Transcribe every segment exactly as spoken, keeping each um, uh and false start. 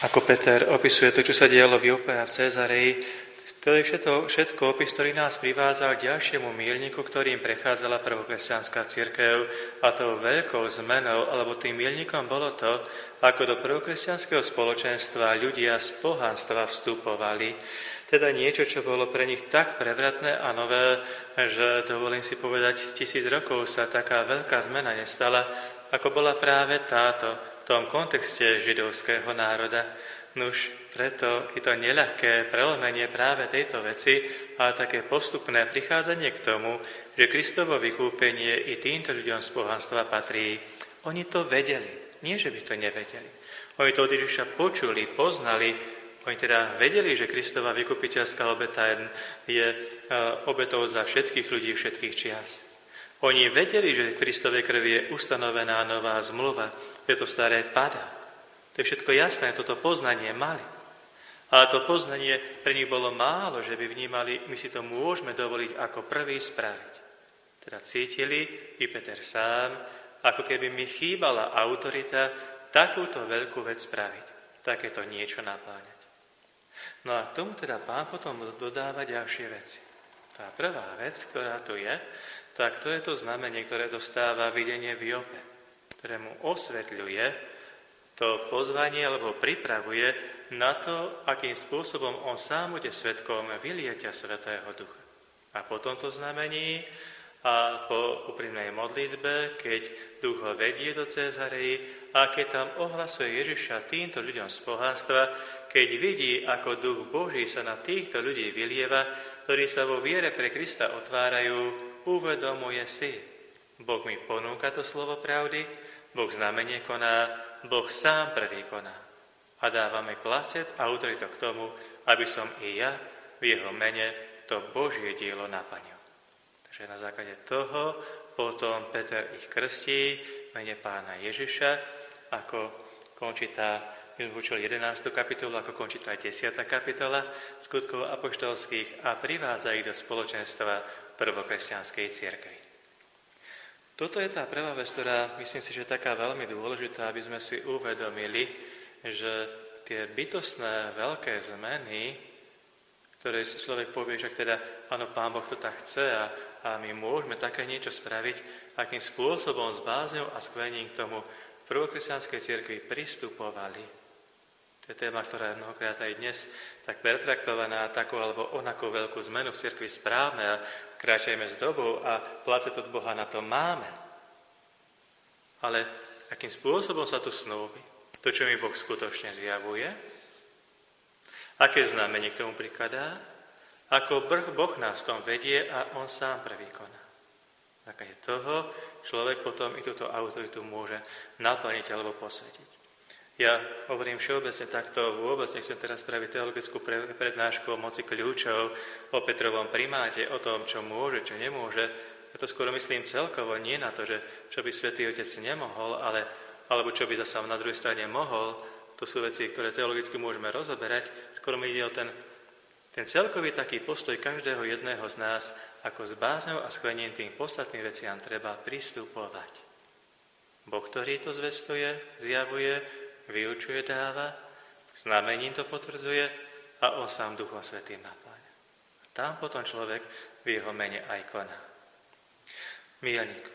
Ako Peter opisuje to, čo sa dialo v Jope a v Cezareji, to je všetko, všetko opis, ktorý nás privádza k ďalšiemu míľniku, ktorým prechádzala prvokresťanská cirkev, a tou veľkou zmenou, alebo tým míľnikom bolo to, ako do prvokresťanského spoločenstva ľudia z pohanstva vstupovali. Teda niečo, čo bolo pre nich tak prevratné a nové, že dovolím si povedať, tisíc rokov sa taká veľká zmena nestala, ako bola práve táto v tom kontexte židovského národa. Nuž, preto je to neľahké prelomenie práve tejto veci, ale také postupné prichádzanie k tomu, že Kristovo vykúpenie i týmto ľuďom z pohanstva patrí. Oni to vedeli, nie že by to nevedeli. Oni to od Ježiša počuli, poznali, oni teda vedeli, že Kristova vykupiteľská obeta je obetou za všetkých ľudí všetkých čias. Oni vedeli, že v Kristovej krvi je ustanovená nová zmluva, že to staré padá. To je všetko jasné, toto poznanie mali. Ale to poznanie pre nich bolo málo, že by vnímali, my si to môžeme dovoliť ako prvý spraviť. Teda cítili, i Peter sám, ako keby mi chýbala autorita takúto veľkú vec spraviť, takéto niečo napláňať. No a k tomu teda Pán potom dodáva ďalšie veci. Tá prvá vec, ktorá tu je, tak to je to znamenie, ktoré dostáva videnie v Jope, ktorému osvetľuje to pozvanie, alebo pripravuje na to, akým spôsobom on sám bude svedkom vylietia Svätého Ducha. A po tomto znamení a po úprimnej modlitbe, keď Duch ho vedie do Cezareji a keď tam ohlasuje Ježiša týmto ľuďom z pohanstva, keď vidí, ako Duch Boží sa na týchto ľudí vylieva, ktorí sa vo viere pre Krista otvárajú, uvedomuje si. Boh mi ponúka to slovo pravdy, Boh znamenie koná, Boh sám prvý koná a dáva mi placet a autoritu k tomu, aby som i ja v jeho mene to Božie dielo naplnil. Takže na základe toho potom Peter ich krstí v mene Pána Ježiša, ako končí tá, my sme učili jedenástu kapitolu, ako končí tá desiata kapitola skutkov apoštolských a privádza ich do spoločenstva prvokresťanskej cirkvi. Toto je tá prvá vec, ktorá myslím si, že je taká veľmi dôležitá, aby sme si uvedomili, že tie bytostné veľké zmeny, ktoré si človek povie, že teda áno, Pán Boh to tak chce a, a my môžeme také niečo spraviť, akým spôsobom s bázňou a skvením k tomu v prvokresťanskej cirkvi pristupovali. To je téma, ktorá je mnohokrát aj dnes tak pertraktovaná, takú alebo onakú veľkú zmenu v cirkvi správne a kráčajme s dobou a placet od Boha na to máme. Ale akým spôsobom sa tu snúbi? To, čo mi Boh skutočne zjavuje? Aké znamenie k tomu prikladá? Ako Boh nás v tom vedie a on sám prvý koná. Taká je toho, človek potom i túto autoritu môže naplniť alebo posvetiť. Ja hovorím všeobecne takto, vôbec nechcem teraz spraviť teologickú prednášku o moci kľúčov, o Petrovom primáte, o tom, čo môže, čo nemôže. Ja to skoro myslím celkovo, nie na to, že čo by Svätý Otec nemohol, ale, alebo čo by zasa na druhej strane mohol. To sú veci, ktoré teologicky môžeme rozoberať. Skoro mi ide o ten, ten celkový taký postoj každého jedného z nás, ako s bázňou a sklením tým podstatným veciam treba pristupovať. Boh, ktorý to zvestuje, zjavuje, vyučuje, dáva, znamením to potvrdzuje a on sám Duchom Svätým napláňa. A tam potom človek v jeho mene aj koná. Míľnik.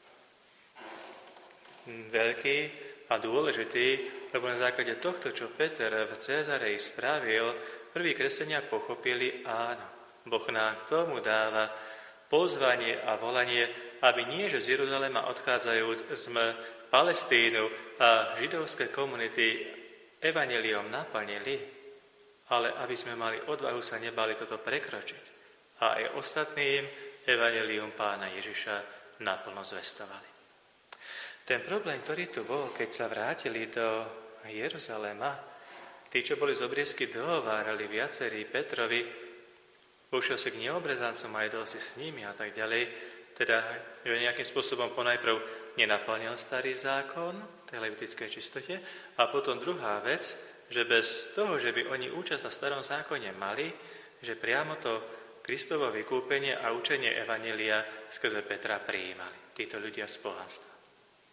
Veľký a dôležitý, lebo na základe tohto, čo Peter v Cezareji spravil, prví kresťania pochopili, áno, Boh nám k tomu dáva pozvanie a volanie, aby nie, že z Jeruzalema odchádzajúc sme Palestínu a židovské komunity evanjeliom naplnili, ale aby sme mali odvahu, sa nebali toto prekročiť a aj ostatným evanjelium Pána Ježiša naplno zvestovali. Ten problém, ktorý tu bol, keď sa vrátili do Jeruzalema, tí, čo boli z obriezky, dohovárali viacerí Petrovi, ušiel si k neobrezancom a jedol si s nimi a tak ďalej, teda že nejakým spôsobom ponajprv nenaplnil starý zákon, tej levitickej čistote, a potom druhá vec, že bez toho, že by oni účasť na starom zákone mali, že priamo to Kristovo vykúpenie a učenie evanjelia skrze Petra prijímali, títo ľudia z pohanstva.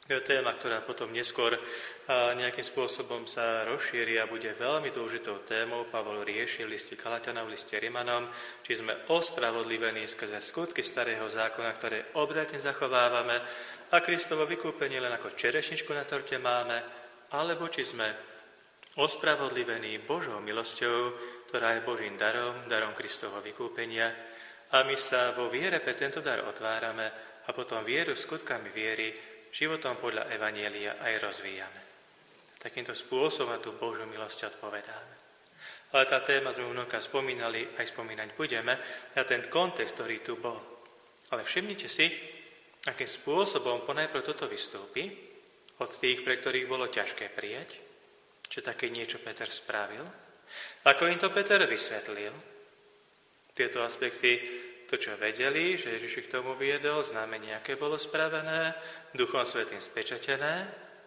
To je téma, ktorá potom neskôr nejakým spôsobom sa rozšíri a bude veľmi dôležitou témou. Pavol rieši v liste Galatianom, v liste Rimanom, či sme ospravodlivení skrze skutky starého zákona, ktoré obdatne zachovávame a Kristovo vykúpenie len ako čerešničku na torte máme, alebo či sme ospravodlivení Božou milosťou, ktorá je Božím darom, darom Kristovho vykúpenia, a my sa vo viere pre tento dar otvárame a potom vieru skutkami viery životom podľa Evanjelia aj rozvíjame. Takýmto spôsobom na tú Božiu milosť odpovedáme. Ale tá téma sme mnohokrát spomínali, aj spomínať budeme, na ten kontext, ktorý tu bol. Ale všimnite si, akým spôsobom ponajprv toto vystúpi od tých, pre ktorých bolo ťažké prijať, čo také niečo Peter spravil, ako im to Peter vysvetlil, tieto aspekty, to, čo vedeli, že Ježiš ich k tomu viedol, znamenie, aké bolo spravené, Duchom Svätým spečatené.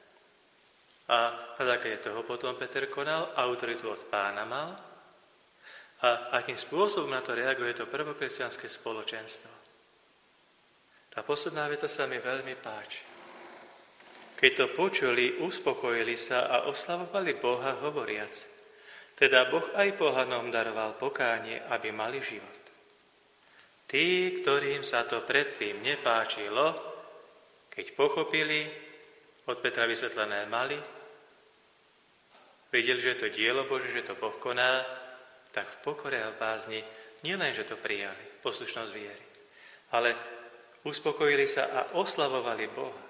A na základe toho potom Peter konal, autoritu od Pána mal. A akým spôsobom na to reaguje to prvokresťanské spoločenstvo. Tá posledná veta sa mi veľmi páči. Keď to počuli, uspokojili sa a oslavovali Boha hovoriac. Teda Boh aj pohanom daroval pokánie, aby mali život. Tí, ktorým sa to predtým nepáčilo, keď pochopili, od Petra vysvetlené mali, videli, že je to dielo Bože, že to Boh koná, tak v pokore a v bázni nielen, že to prijali, poslušnosť viery, ale uspokojili sa a oslavovali Boha.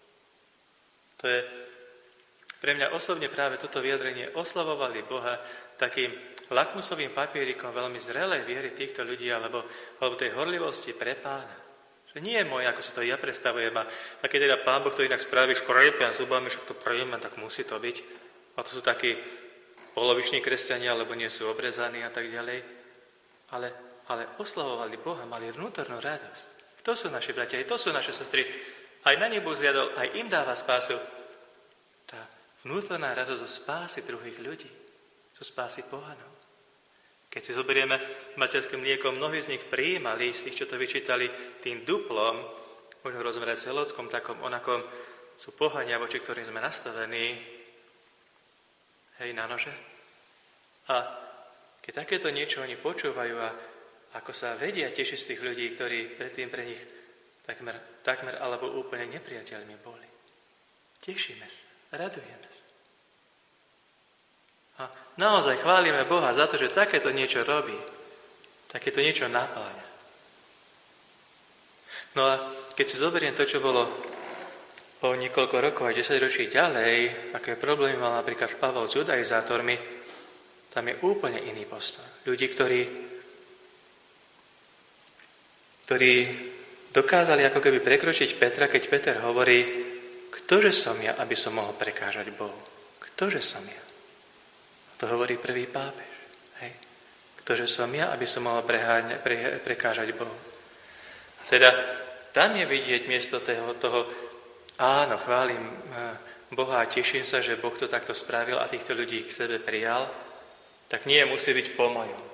To je pre mňa osobne práve toto vyjadrenie oslavovali Boha takým lakmusovým papierikom veľmi zrelej viery týchto ľudí alebo, alebo tej horlivosti pre Pána. Že nie je moje, ako si to ja predstavujem. A, a keď teda Pán Boh to inak spraví, škrejpia zubami, že to prejme, tak musí to byť. A to sú takí poloviční kresťania, alebo nie sú obrezaní a tak ďalej. Ale, ale oslavovali Boha, mali vnútornú radosť. To sú naši bratia, aj to sú naše sestry. Aj na nich Boh zliadol, aj im dáva spásu. Tá vnútorná radosť zo spásy druhých ľudí, zo spásy pohanov. Keď si zoberieme materským mliekom, mnohí z nich prijímali, z tých, čo to vyčítali, tým duplom, možno rozmerať s Helockom, takom onakom sú pohania, voči ktorým sme nastavení, hej, na nože. A keď takéto niečo oni počúvajú a ako sa vedia tešiť z tých ľudí, ktorí predtým pre nich takmer, takmer alebo úplne nepriateľmi boli. Tešíme sa, radujeme sa. A naozaj chválime Boha za to, že takéto niečo robí. Takéto niečo napáľa. No a keď si zoberiem to, čo bolo o niekoľko rokov a desaťročí ďalej, aké problémy mal napríklad Pavol s judaizátormi, tam je úplne iný postoj. Ľudí, ktorí, ktorí dokázali ako keby prekročiť Petra, keď Peter hovorí, ktože som ja, aby som mohol prekážať Bohu? Ktože som ja? To hovorí prvý pápež. Hej. Ktože som ja, aby som mohol preháňa, pre, prekážať Bohu. A teda tam je vidieť miesto toho, toho áno, chválim Boha a teším sa, že Boh to takto spravil a týchto ľudí k sebe prijal, tak nie musí byť po mojom.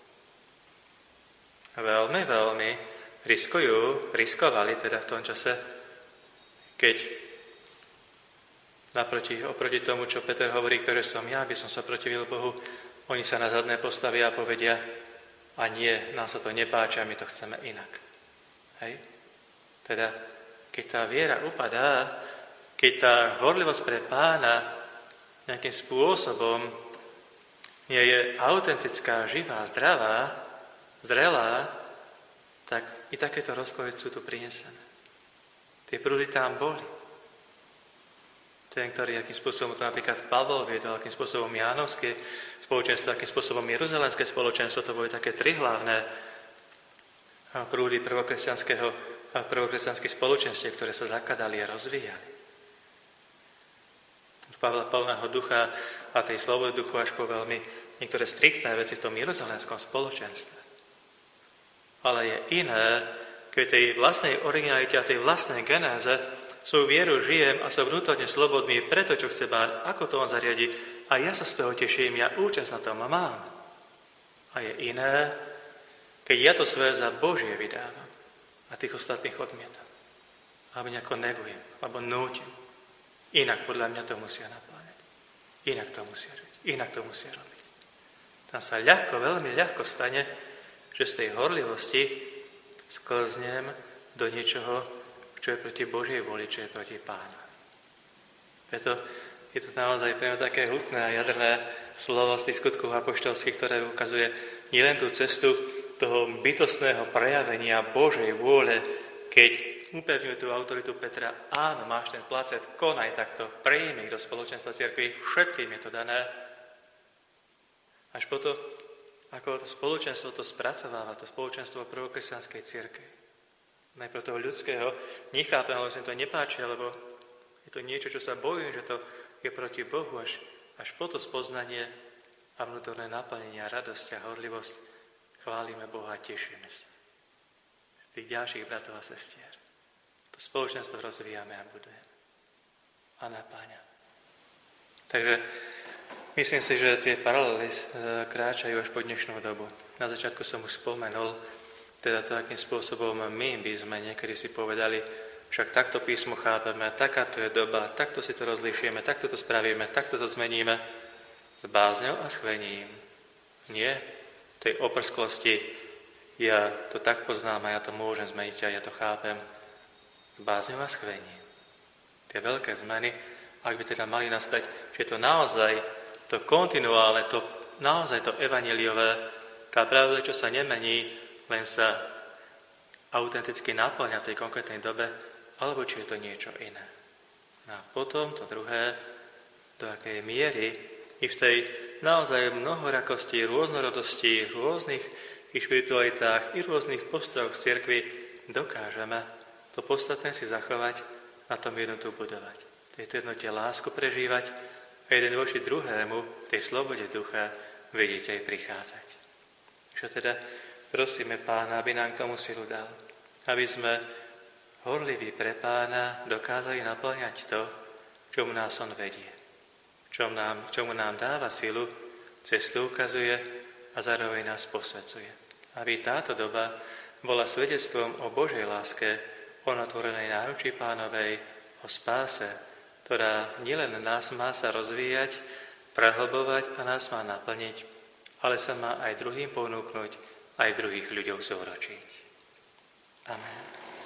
Veľmi, veľmi riskujú, riskovali teda v tom čase, keď naproti, oproti tomu, čo Peter hovorí, ktoré som ja, aby som sa protivil Bohu, oni sa na zadné postavia a povedia, a nie, nám sa to nepáči a my to chceme inak. Hej? Teda, keď tá viera upadá, keď tá horlivosť pre Pána nejakým spôsobom nie je autentická, živá, zdravá, zrelá, tak i takéto rozkoly sú tu prinesené. Tie prúdy tam boli. Ten, ktorý akým spôsobom to napríklad Pavol viedol, akým spôsobom Jánovské spoločenstvo, akým spôsobom Jeruzalemské spoločenstvo, to boli také tri hlavné prúdy prvokresťanského, prvokresťanských spoločenstiev, ktoré sa zakladali a rozvíjali. Pavla plného ducha a tej slobody duchu až po veľmi niektoré striktné veci v tom jeruzalemskom spoločenstve. Ale je iné, keď tej vlastnej originalite a tej vlastnej genéze svoju vieru žijem a som vnútorne slobodný pre to, čo chce Pán, ako to on zariadi. A ja sa z toho teším, ja účasť na tom mám. A je iné, keď ja to svoje za Božie vydávam a tých ostatných odmietam. Alebo nejako negujem, alebo nútim. Inak podľa mňa to musia napláňať. Inak to musia žiť. Inak to musia robiť. Tam sa ľahko, veľmi ľahko stane, že z tej horlivosti sklznem do niečoho, čo je proti Božej voli, čo je proti Pána. Preto je to naozaj pre mňa také hutné a jadrné slovo z tých skutkov apoštolských, ktoré ukazuje nielen tú cestu toho bytostného prejavenia Božej vôle, keď upevňuje tú autoritu Petra, áno, máš ten placet, konaj takto, prejmi ich do spoločenstva cirkvi, všetkým je to dané. Až potom, ako to spoločenstvo to spracováva, to spoločenstvo prvokresťanskej cirkvi. Najprv toho ľudského nechápem, ale sa mi to nepáči, lebo je to niečo, čo sa bojím, že to je proti Bohu, až, až po to spoznanie a vnútorné naplnenie a radosť a horlivosť chválime Boha a tešíme sa z tých ďalších bratov a sestier. To spoločenstvo rozvíjame a budujeme. A napáňame. Takže myslím si, že tie paralely kráčajú až po dnešnú dobu. Na začiatku som už spomenul, teda to, akým spôsobom my by sme niekedy si povedali, však takto písmo chápeme, takáto je doba, takto si to rozlíšime, takto to spravíme, takto to zmeníme. S bázňou a schvením. Nie tej oprsklosti, ja to tak poznám a ja to môžem zmeniť a ja to chápem. S bázňou a schvením. Tie veľké zmeny, ak by teda mali nastať, že je to naozaj to kontinuálne, to naozaj to evanjeliové, tá pravda, čo sa nemení, len sa autenticky naplňa v tej konkrétnej dobe, alebo či je to niečo iné. No a potom to druhé, do akej miery i v tej naozaj mnohorakosti, rôznorodosti, rôznych i špiritualitách, i rôznych postojoch v cirkvi dokážeme to podstatné si zachovať, na tom jednotu budovať. Tejto jednote lásku prežívať a jeden voči druhému, tej slobode ducha, vidíte aj prichádzať. Čo teda prosíme Pána, aby nám k tomu silu dal. Aby sme horliví pre Pána dokázali naplňať to, čomu nás on vedie. Čomu nám, čomu nám dáva silu, cestu ukazuje a zároveň nás posvedzuje. Aby táto doba bola svedectvom o Božej láske, o natvorenej náručí Pánovej, o spáse, ktorá nielen nás má sa rozvíjať, prehlbovať a nás má naplniť, ale sa má aj druhým ponúknuť, aj druhých ľuďov zúročiť. Amen.